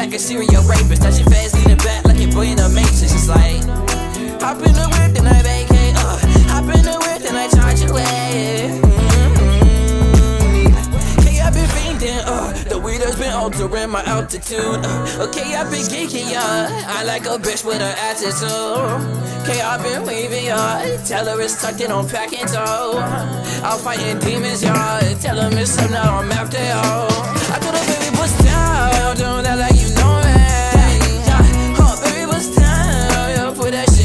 like a serial rapist. Now she fast leaning back like a boy in the Matrix. It's like, hop in the whip, then I vacate. Hop in the whip, then I charge away. Okay, I've been fiending. The weed has been altering my altitude. Okay, I've been geeking, I like a bitch with an attitude. Okay, I've been waving, tell her it's tucked in on packing dough. I'm fighting demons, tell them it's something that I'm after, I told her, baby, bust down, don't act like you know me. Baby, bust down, put that shit